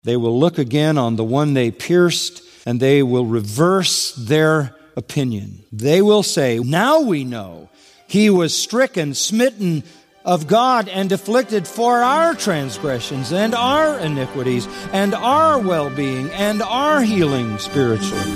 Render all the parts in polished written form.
They will look again on the one they pierced, and they will reverse their opinion. They will say, now we know he was stricken, smitten of God, and afflicted for our transgressions and our iniquities and our well-being and our healing spiritually.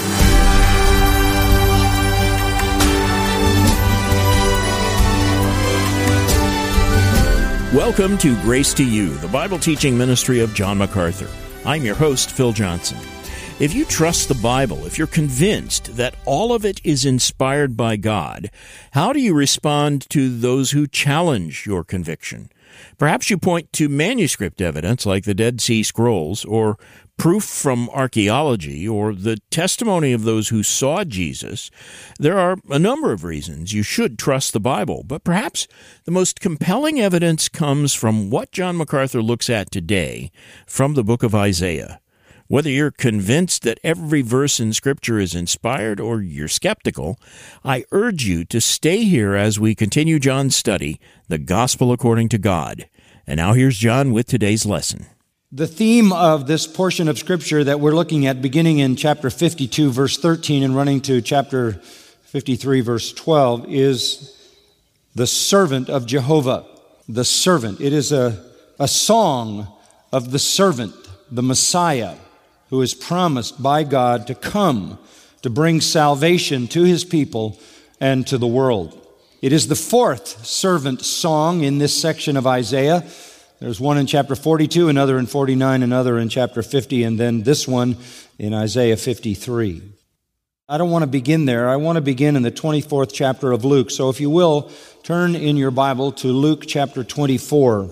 Welcome to Grace to You, the Bible teaching ministry of John MacArthur. I'm your host, Phil Johnson. If you trust the Bible, if you're convinced that all of it is inspired by God, how do you respond to those who challenge your conviction? Perhaps you point to manuscript evidence like the Dead Sea Scrolls, or proof from archaeology, or the testimony of those who saw Jesus. There are a number of reasons you should trust the Bible, but perhaps the most compelling evidence comes from what John MacArthur looks at today from the book of Isaiah. Whether you're convinced that every verse in Scripture is inspired or you're skeptical, I urge you to stay here as we continue John's study, The Gospel According to God. And now here's John with today's lesson. The theme of this portion of Scripture that we're looking at, beginning in chapter 52, verse 13, and running to chapter 53, verse 12, is the servant of Jehovah. The servant. It is a song of the servant, the Messiah, who is promised by God to come to bring salvation to His people and to the world. It is the fourth servant song in this section of Isaiah. There's one in chapter 42, another in 49, another in chapter 50, and then this one in Isaiah 53. I don't want to begin there. I want to begin in the 24th chapter of Luke. So if you will, turn in your Bible to Luke chapter 24.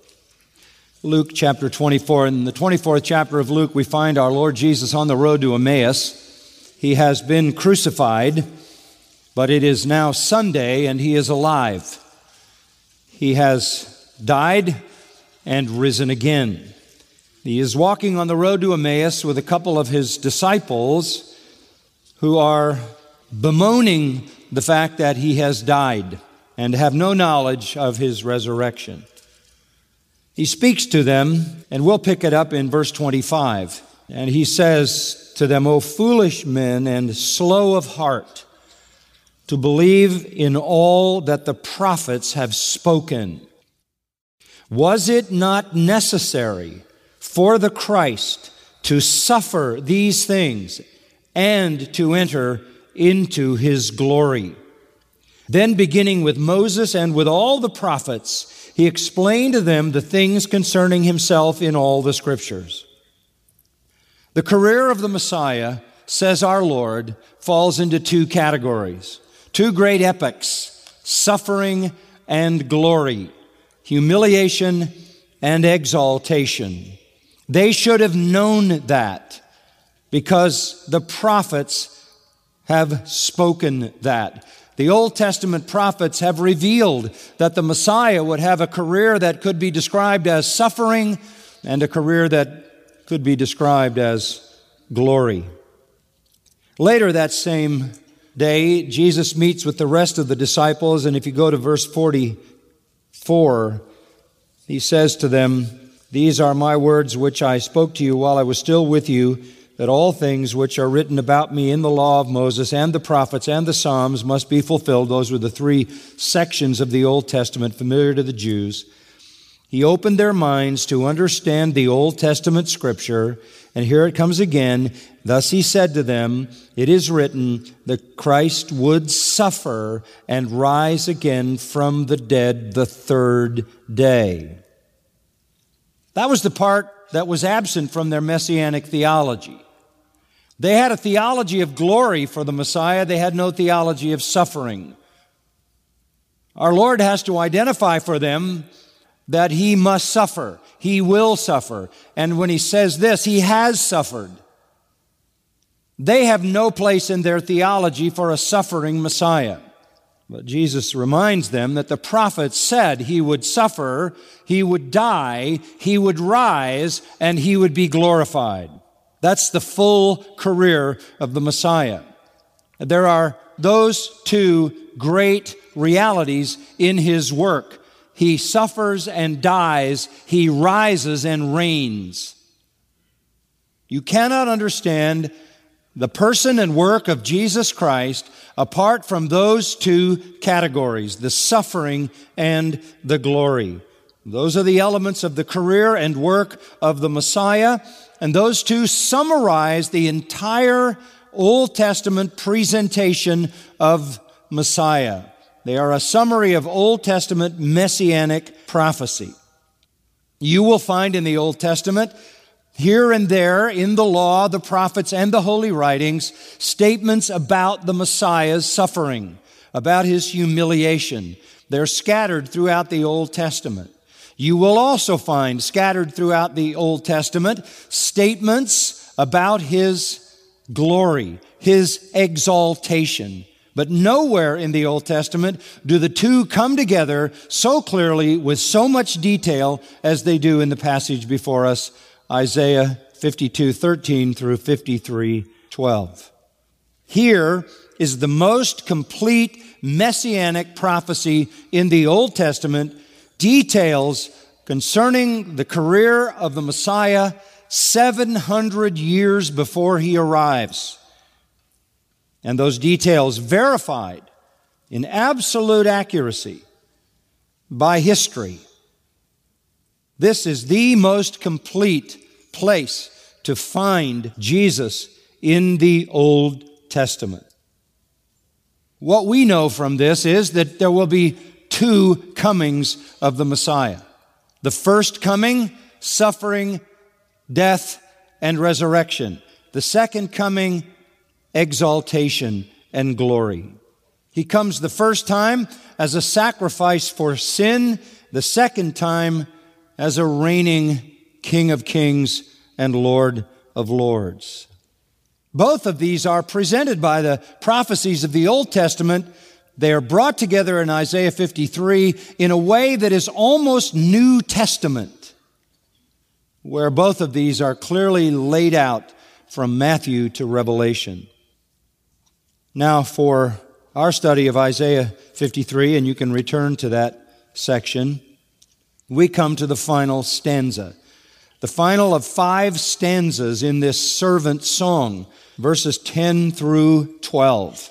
Luke chapter 24. In the 24th chapter of Luke, we find our Lord Jesus on the road to Emmaus. He has been crucified, but it is now Sunday and He is alive. He has died and risen again. He is walking on the road to Emmaus with a couple of His disciples who are bemoaning the fact that He has died and have no knowledge of His resurrection. He speaks to them, and we'll pick it up in verse 25. And He says to them, O foolish men and slow of heart, to believe in all that the prophets have spoken. Was it not necessary for the Christ to suffer these things and to enter into His glory? Then, beginning with Moses and with all the prophets, He explained to them the things concerning Himself in all the Scriptures. The career of the Messiah, says our Lord, falls into two categories, two great epochs, suffering and glory, humiliation and exaltation. They should have known that because the prophets have spoken that. The Old Testament prophets have revealed that the Messiah would have a career that could be described as suffering and a career that could be described as glory. Later that same day, Jesus meets with the rest of the disciples, and if you go to verse 44, He says to them, These are my words which I spoke to you while I was still with you, that all things which are written about me in the law of Moses and the prophets and the Psalms must be fulfilled. Those were the three sections of the Old Testament familiar to the Jews. He opened their minds to understand the Old Testament Scripture, and here it comes again. Thus He said to them, It is written, the Christ would suffer and rise again from the dead the third day. That was the part that was absent from their messianic theology. They had a theology of glory for the Messiah. They had no theology of suffering. Our Lord has to identify for them that He must suffer. He will suffer. And when He says this, He has suffered. They have no place in their theology for a suffering Messiah. But Jesus reminds them that the prophets said He would suffer, He would die, He would rise, and He would be glorified. That's the full career of the Messiah. There are those two great realities in His work. He suffers and dies. He rises and reigns. You cannot understand the person and work of Jesus Christ apart from those two categories, the suffering and the glory. Those are the elements of the career and work of the Messiah, and those two summarize the entire Old Testament presentation of Messiah. They are a summary of Old Testament messianic prophecy. You will find in the Old Testament, here and there in the law, the prophets, and the holy writings, statements about the Messiah's suffering, about his humiliation. They're scattered throughout the Old Testament. You will also find scattered throughout the Old Testament statements about his glory, his exaltation. But nowhere in the Old Testament do the two come together so clearly with so much detail as they do in the passage before us, Isaiah 52:13 through 53:12. Here is the most complete messianic prophecy in the Old Testament, details concerning the career of the Messiah 700 years before he arrives. And those details verified in absolute accuracy by history. This is the most complete place to find Jesus in the Old Testament. What we know from this is that there will be two comings of the Messiah. The first coming, suffering, death, and resurrection. The second coming, exaltation and glory. He comes the first time as a sacrifice for sin, the second time as a reigning King of Kings and Lord of Lords. Both of these are presented by the prophecies of the Old Testament. They are brought together in Isaiah 53 in a way that is almost New Testament, where both of these are clearly laid out from Matthew to Revelation. Now for our study of Isaiah 53, and you can return to that section, we come to the final stanza. The final of 5 stanzas in this servant song, verses 10 through 12.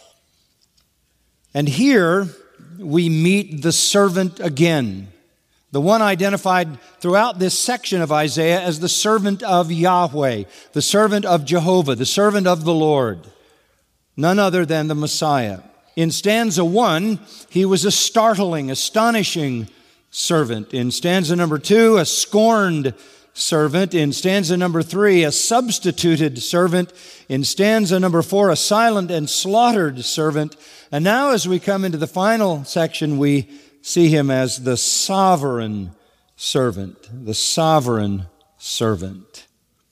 And here we meet the servant again, the one identified throughout this section of Isaiah as the servant of Yahweh, the servant of Jehovah, the servant of the Lord. None other than the Messiah. In stanza 1, he was a startling, astonishing servant. In stanza number 2, a scorned servant. In stanza number 3, a substituted servant. In stanza number 4, a silent and slaughtered servant. And now as we come into the final section, we see him as the sovereign servant. The sovereign servant.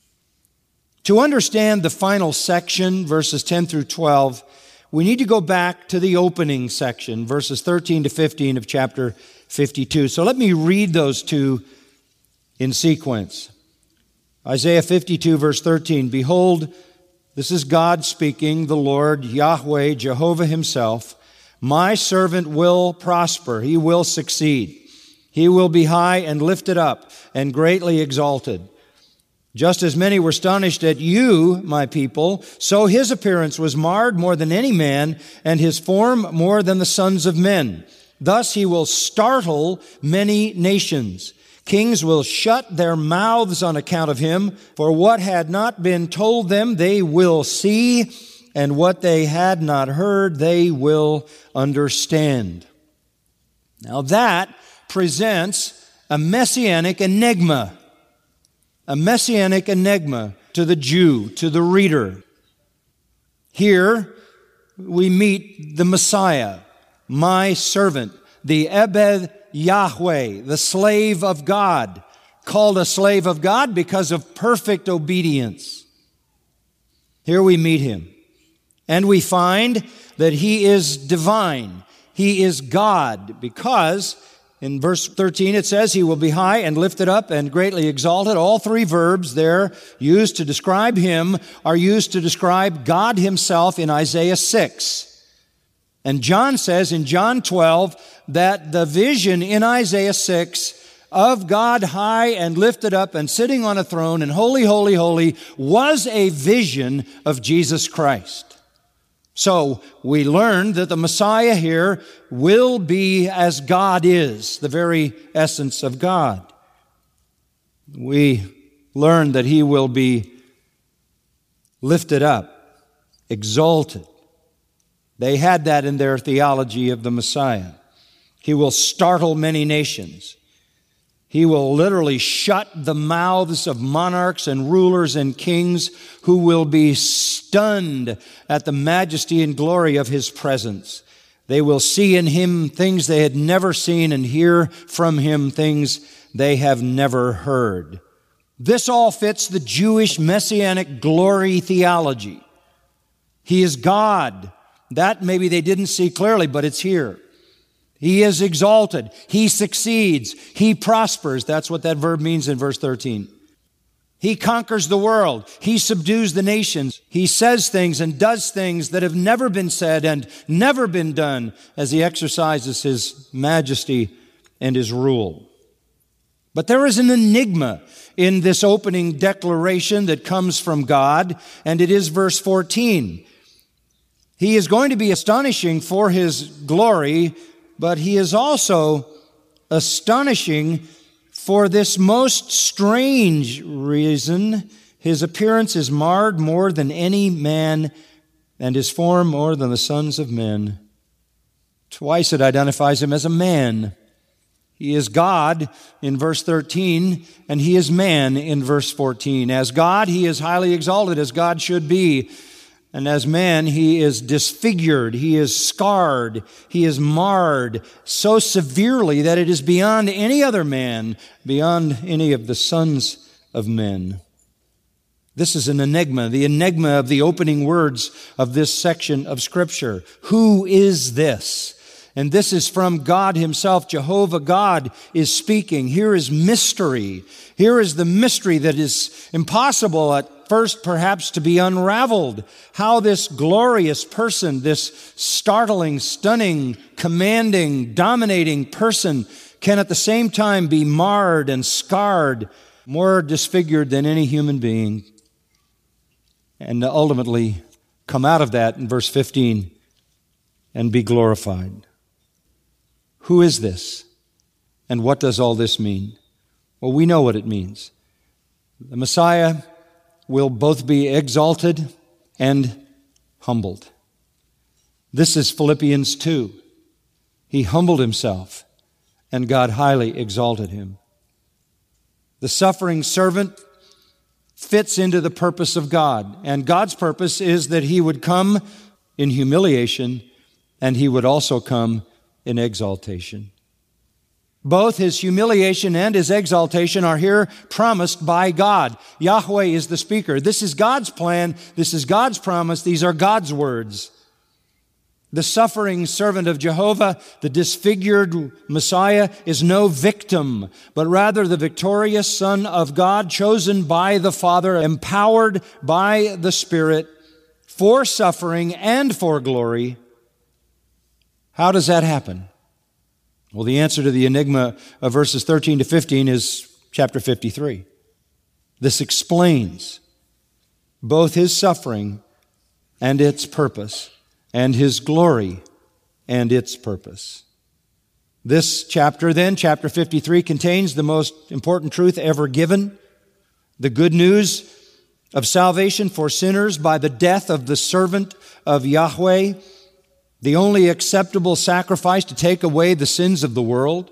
To understand the final section, verses 10 through 12, we need to go back to the opening section, verses 13 to 15 of chapter 52. So let me read those two in sequence. Isaiah 52, verse 13, "Behold, this is God speaking, the Lord, Yahweh, Jehovah himself. My servant will prosper, he will succeed. He will be high and lifted up and greatly exalted. Just as many were astonished at you, my people, so his appearance was marred more than any man, and his form more than the sons of men. Thus he will startle many nations. Kings will shut their mouths on account of him, for what had not been told them they will see, and what they had not heard they will understand." Now that presents a messianic enigma. A messianic enigma to the Jew, to the reader. Here we meet the Messiah, my servant, the Ebed Yahweh, the slave of God, called a slave of God because of perfect obedience. Here we meet him, and we find that he is divine. He is God because in verse 13 it says he will be high and lifted up and greatly exalted. All 3 verbs there used to describe him are used to describe God himself in Isaiah 6. And John says in John 12 that the vision in Isaiah 6 of God high and lifted up and sitting on a throne and holy, holy, holy was a vision of Jesus Christ. So we learned that the Messiah here will be as God is, the very essence of God. We learned that He will be lifted up, exalted. They had that in their theology of the Messiah. He will startle many nations. He will literally shut the mouths of monarchs and rulers and kings who will be stunned at the majesty and glory of His presence. They will see in Him things they had never seen and hear from Him things they have never heard. This all fits the Jewish messianic glory theology. He is God. That maybe they didn't see clearly, but it's here. He is exalted. He succeeds. He prospers. That's what that verb means in verse 13. He conquers the world. He subdues the nations. He says things and does things that have never been said and never been done as He exercises His majesty and His rule. But there is an enigma in this opening declaration that comes from God, and it is verse 14. He is going to be astonishing for His glory, but He is also astonishing for this most strange reason. His appearance is marred more than any man, and His form more than the sons of men. Twice it identifies Him as a man. He is God in verse 13, and He is man in verse 14. As God, He is highly exalted, as God should be. And as man, He is disfigured, He is scarred, He is marred so severely that it is beyond any other man, beyond any of the sons of men. This is an enigma, the enigma of the opening words of this section of Scripture. Who is this? And this is from God Himself. Jehovah God is speaking. Here is mystery. Here is the mystery that is impossible at first perhaps to be unraveled. How this glorious person, this startling, stunning, commanding, dominating person can at the same time be marred and scarred, more disfigured than any human being, and ultimately come out of that in verse 15 and be glorified. Who is this? And what does all this mean? Well, we know what it means. The Messiah will both be exalted and humbled. This is Philippians 2. He humbled Himself, and God highly exalted Him. The suffering servant fits into the purpose of God, and God's purpose is that He would come in humiliation, and He would also come in exaltation. Both His humiliation and His exaltation are here promised by God. Yahweh is the speaker. This is God's plan. This is God's promise. These are God's words. The suffering servant of Jehovah, the disfigured Messiah, is no victim, but rather the victorious Son of God, chosen by the Father, empowered by the Spirit for suffering and for glory. How does that happen? Well, the answer to the enigma of verses 13 to 15 is chapter 53. This explains both His suffering and its purpose, and His glory and its purpose. This chapter then, chapter 53, contains the most important truth ever given, the good news of salvation for sinners by the death of the servant of Yahweh, the only acceptable sacrifice to take away the sins of the world.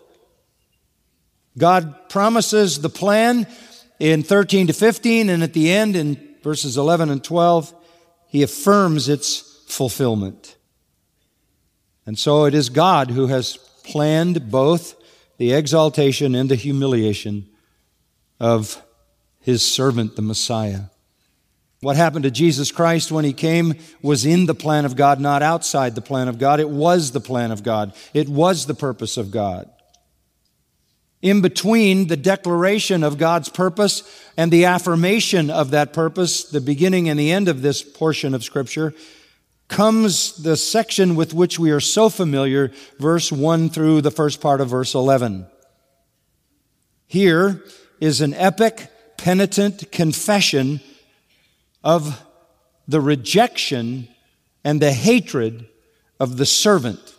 God promises the plan in 13 to 15, and at the end, in verses 11 and 12, He affirms its fulfillment. And so it is God who has planned both the exaltation and the humiliation of His servant, the Messiah. What happened to Jesus Christ when He came was in the plan of God, not outside the plan of God. It was the plan of God. It was the purpose of God. In between the declaration of God's purpose and the affirmation of that purpose, the beginning and the end of this portion of Scripture, comes the section with which we are so familiar, verse 1 through the first part of verse 11. Here is an epic, penitent confession of the rejection and the hatred of the servant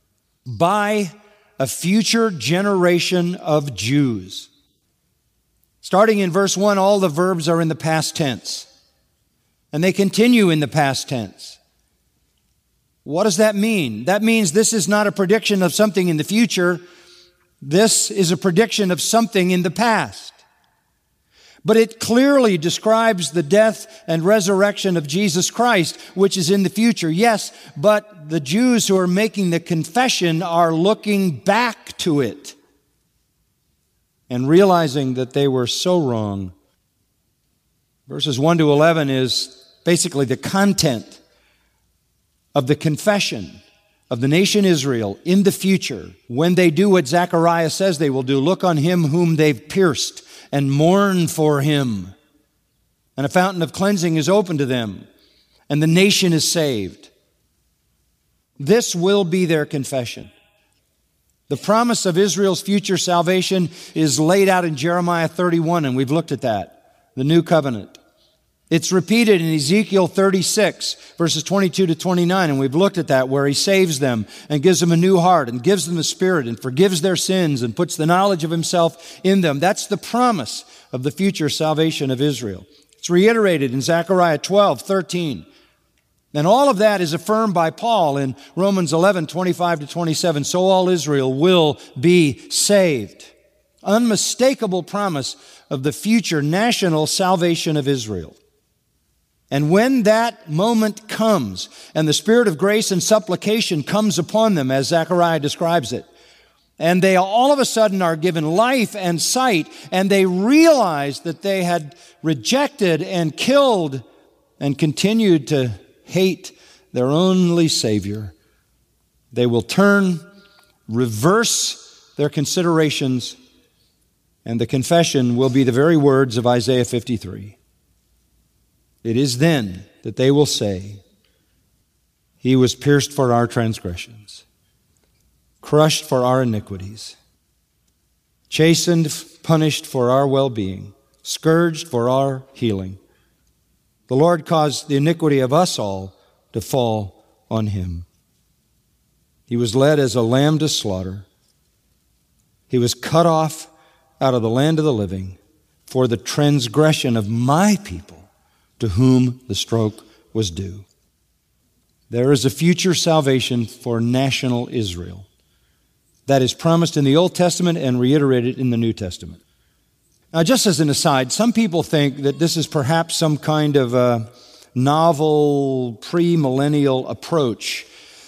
by a future generation of Jews. Starting in verse 1, all the verbs are in the past tense, and they continue in the past tense. What does that mean? That means this is not a prediction of something in the future. This is a prediction of something in the past. But it clearly describes the death and resurrection of Jesus Christ, which is in the future. Yes, but the Jews who are making the confession are looking back to it and realizing that they were so wrong. Verses 1 to 11 is basically the content of the confession of the nation Israel in the future. When they do what Zechariah says they will do, look on him whom they've pierced and mourn for him. And a fountain of cleansing is open to them, and the nation is saved. This will be their confession. The promise of Israel's future salvation is laid out in Jeremiah 31, and we've looked at that, the new covenant. It's repeated in Ezekiel 36, verses 22 to 29, and we've looked at that, where he saves them and gives them a new heart and gives them the Spirit and forgives their sins and puts the knowledge of himself in them. That's the promise of the future salvation of Israel. It's reiterated in Zechariah 12:13. And all of that is affirmed by Paul in Romans 11:25 to 27. So all Israel will be saved. Unmistakable promise of the future national salvation of Israel. And when that moment comes, and the Spirit of grace and supplication comes upon them, as Zechariah describes it, and they all of a sudden are given life and sight, and they realize that they had rejected and killed and continued to hate their only Savior, they will turn, reverse their considerations, and the confession will be the very words of Isaiah 53. It is then that they will say, He was pierced for our transgressions, crushed for our iniquities, chastened, punished for our well-being, scourged for our healing. The Lord caused the iniquity of us all to fall on Him. He was led as a lamb to slaughter. He was cut off out of the land of the living for the transgression of my people, to whom the stroke was due. There is a future salvation for national Israel that is promised in the Old Testament and reiterated in the New Testament. Now, just as an aside, some people think that this is perhaps some kind of a novel, premillennial approach,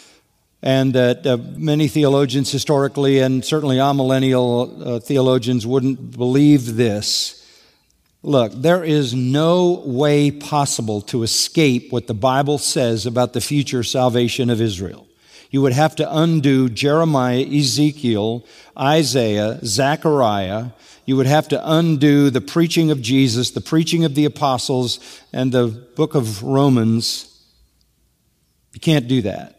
and that many theologians historically, and certainly amillennial theologians, wouldn't believe this. Look, there is no way possible to escape what the Bible says about the future salvation of Israel. You would have to undo Jeremiah, Ezekiel, Isaiah, Zechariah. You would have to undo the preaching of Jesus, the preaching of the apostles, and the book of Romans. You can't do that.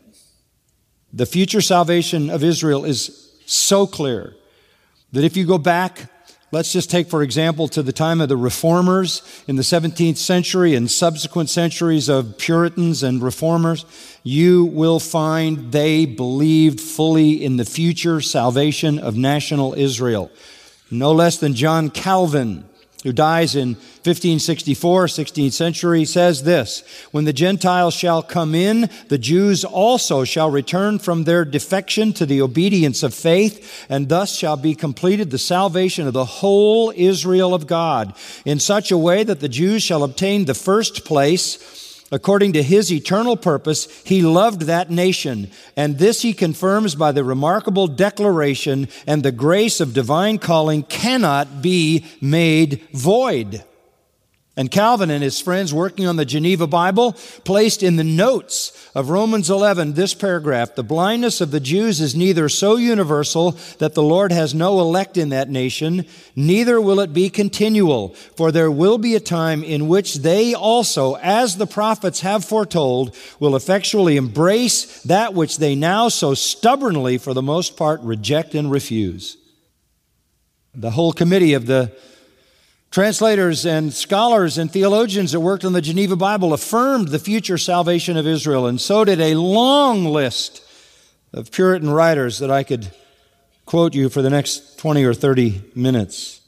The future salvation of Israel is so clear that if you go back, let's just take, for example, to the time of the Reformers in the 17th century and subsequent centuries of Puritans and Reformers, you will find they believed fully in the future salvation of national Israel. No less than John Calvin, who dies in 1564, 16th century, says this: when the Gentiles shall come in, the Jews also shall return from their defection to the obedience of faith, and thus shall be completed the salvation of the whole Israel of God, in such a way that the Jews shall obtain the first place. According to His eternal purpose, He loved that nation, and this He confirms by the remarkable declaration, and the grace of divine calling cannot be made void. And Calvin and his friends working on the Geneva Bible placed in the notes of Romans 11 this paragraph: the blindness of the Jews is neither so universal that the Lord has no elect in that nation, neither will it be continual, for there will be a time in which they also, as the prophets have foretold, will effectually embrace that which they now so stubbornly, for the most part, reject and refuse. The whole committee of the translators and scholars and theologians that worked on the Geneva Bible affirmed the future salvation of Israel, and so did a long list of Puritan writers that I could quote you for the next 20 or 30 minutes.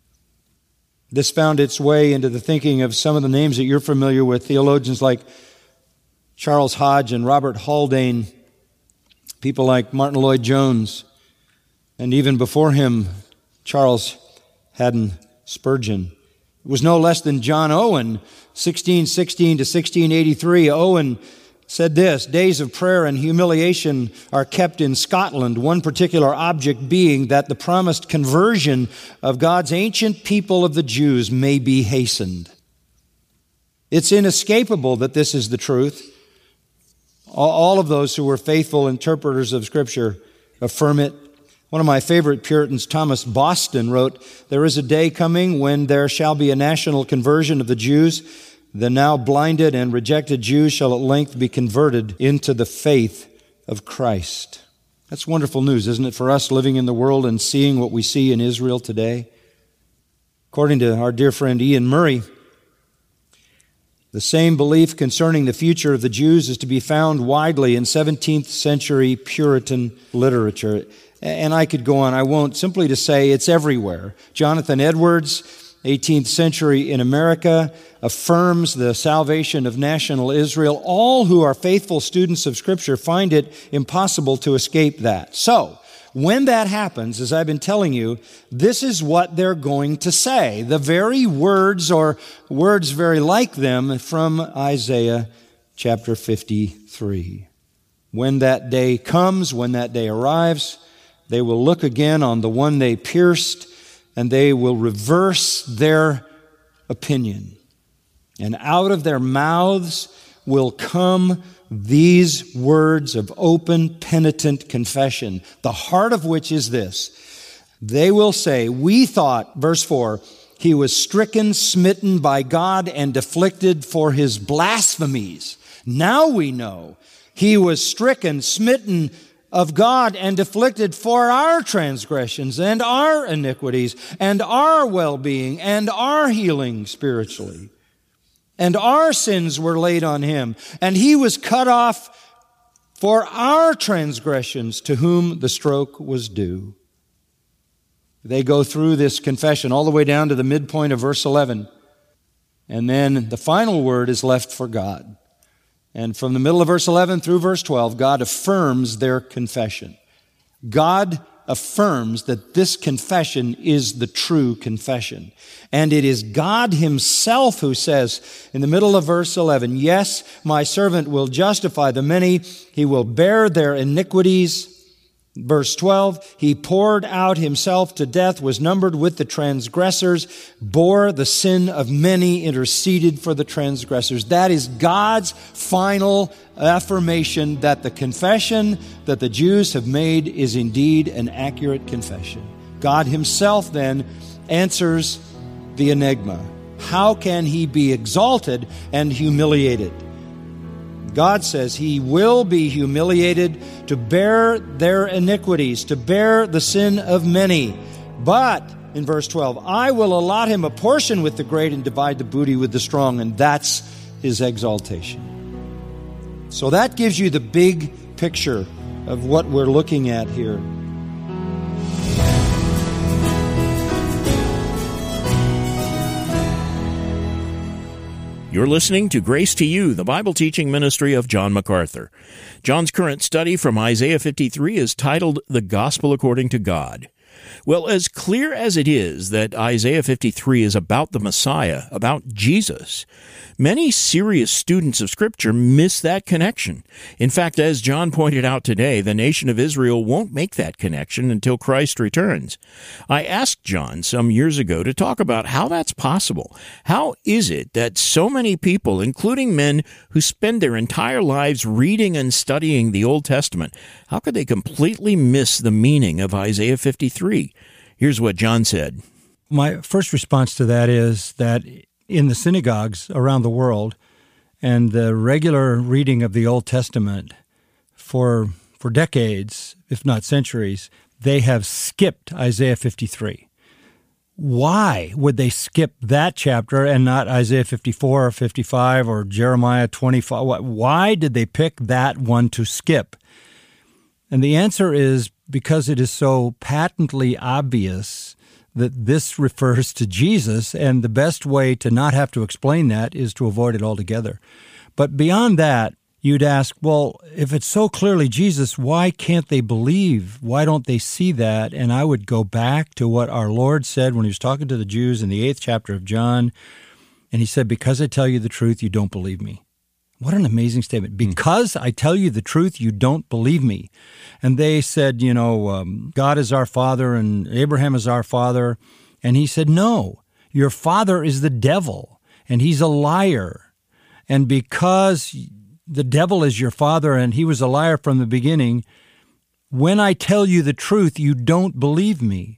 This found its way into the thinking of some of the names that you're familiar with, theologians like Charles Hodge and Robert Haldane, people like Martin Lloyd-Jones, and even before him, Charles Haddon Spurgeon. It was no less than John Owen, 1616 to 1683. Owen said this: days of prayer and humiliation are kept in Scotland, one particular object being that the promised conversion of God's ancient people of the Jews may be hastened. It's inescapable that this is the truth. All of those who were faithful interpreters of Scripture affirm it. One of my favorite Puritans, Thomas Boston, wrote, "There is a day coming when there shall be a national conversion of the Jews. The now blinded and rejected Jews shall at length be converted into the faith of Christ." That's wonderful news, isn't it, for us living in the world and seeing what we see in Israel today? According to our dear friend Ian Murray, the same belief concerning the future of the Jews is to be found widely in 17th century Puritan literature. And I could go on. I won't, simply to say it's everywhere. Jonathan Edwards, 18th century in America, affirms the salvation of national Israel. All who are faithful students of Scripture find it impossible to escape that. So, when that happens, as I've been telling you, this is what they're going to say. The very words, or words very like them, from Isaiah chapter 53. When that day comes, when that day arrives, they will look again on the one they pierced, and they will reverse their opinion. And out of their mouths will come these words of open, penitent confession, the heart of which is this: they will say, "We thought," verse 4, "he was stricken, smitten by God, and afflicted for his blasphemies. Now we know he was stricken, smitten of God, and afflicted for our transgressions and our iniquities and our well-being and our healing spiritually. And our sins were laid on him, and he was cut off for our transgressions, to whom the stroke was due." They go through this confession all the way down to the midpoint of verse 11. And then the final word is left for God. And from the middle of verse 11 through verse 12, God affirms their confession. God affirms that this confession is the true confession. And it is God himself who says in the middle of verse 11, "Yes, my servant will justify the many. He will bear their iniquities." Verse 12, "He poured out himself to death, was numbered with the transgressors, bore the sin of many, interceded for the transgressors." That is God's final affirmation that the confession that the Jews have made is indeed an accurate confession. God himself then answers the enigma. How can he be exalted and humiliated? God says he will be humiliated to bear their iniquities, to bear the sin of many. But, in verse 12, "I will allot him a portion with the great and divide the booty with the strong," and that's his exaltation. So that gives you the big picture of what we're looking at here. You're listening to Grace to You, the Bible teaching ministry of John MacArthur. John's current study from Isaiah 53 is titled The Gospel According to God. Well, as clear as it is that Isaiah 53 is about the Messiah, about Jesus, many serious students of Scripture miss that connection. In fact, as John pointed out today, the nation of Israel won't make that connection until Christ returns. I asked John some years ago to talk about how that's possible. How is it that so many people, including men who spend their entire lives reading and studying the Old Testament, how could they completely miss the meaning of Isaiah 53? Here's what John said. My first response to that is that in the synagogues around the world and the regular reading of the Old Testament for decades, if not centuries, they have skipped Isaiah 53. why would they skip that chapter and not Isaiah 54 or 55 or Jeremiah 25? Why did they pick that one to skip? And the answer is because it is so patently obvious that this refers to Jesus, and the best way to not have to explain that is to avoid it altogether. But beyond that, you'd ask, well, if it's so clearly Jesus, why can't they believe? Why don't they see that? And I would go back to what our Lord said when he was talking to the Jews in the 8th chapter of John, and he said, because I tell you the truth, you don't believe me. What an amazing statement. Because I tell you the truth, you don't believe me. And they said, God is our father and Abraham is our father. And he said, no, your father is the devil and he's a liar. And because the devil is your father and he was a liar from the beginning, when I tell you the truth, you don't believe me.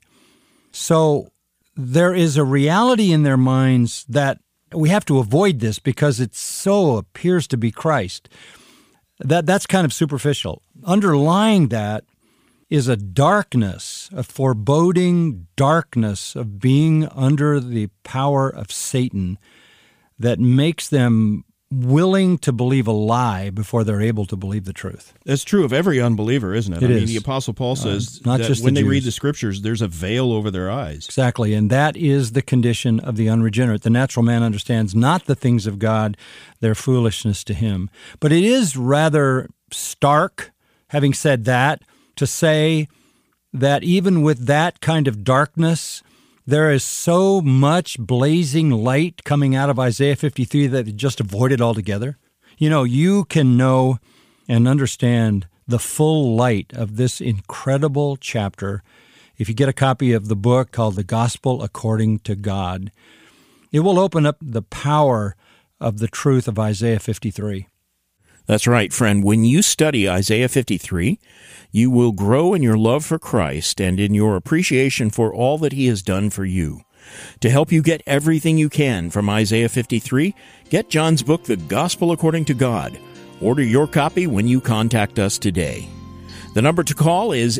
So there is a reality in their minds that we have to avoid this because it so appears to be Christ. That's kind of superficial. Underlying that is a darkness, a foreboding darkness of being under the power of Satan that makes them willing to believe a lie before they're able to believe the truth. That's true of every unbeliever, isn't it? It is. The Apostle Paul says not that just when the they read Jews. the Scriptures, there's a veil over their eyes. Exactly, and that is the condition of the unregenerate. The natural man understands not the things of God, their foolishness to him. But it is rather stark, having said that, to say that even with that kind of darkness, there is so much blazing light coming out of Isaiah 53 that they just avoid it altogether. You can know and understand the full light of this incredible chapter if you get a copy of the book called The Gospel According to God. It will open up the power of the truth of Isaiah 53. That's right, friend. When you study Isaiah 53, you will grow in your love for Christ and in your appreciation for all that He has done for you. To help you get everything you can from Isaiah 53, get John's book, The Gospel According to God. Order your copy when you contact us today. The number to call is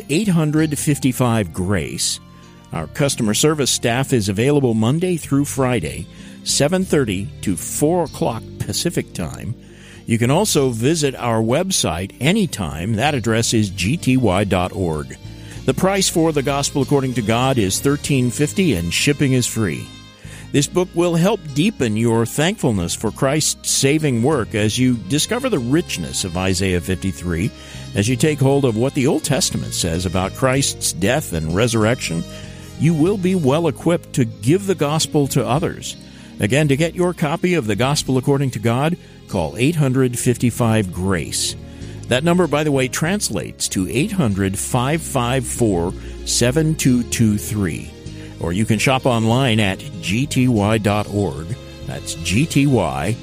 855-GRACE. Our customer service staff is available Monday through Friday, 7:30 to 4 o'clock Pacific Time. You can also visit our website anytime. That address is gty.org. The price for The Gospel According to God is $13.50 and shipping is free. This book will help deepen your thankfulness for Christ's saving work as you discover the richness of Isaiah 53, as you take hold of what the Old Testament says about Christ's death and resurrection. You will be well equipped to give the gospel to others. Again, to get your copy of The Gospel According to God, call 855-GRACE. That number, by the way, translates to 800-554-7223. Or you can shop online at gty.org. That's gty.org.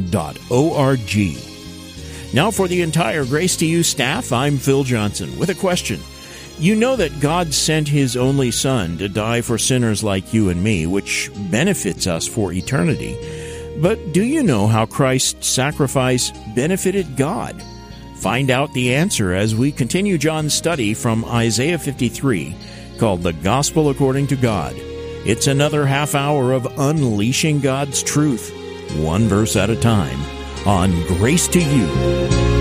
Now for the entire Grace to You staff, I'm Phil Johnson with a question. You know that God sent His only Son to die for sinners like you and me, which benefits us for eternity. But do you know how Christ's sacrifice benefited God? Find out the answer as we continue John's study from Isaiah 53, called The Gospel According to God. It's another half hour of unleashing God's truth, one verse at a time, on Grace to You.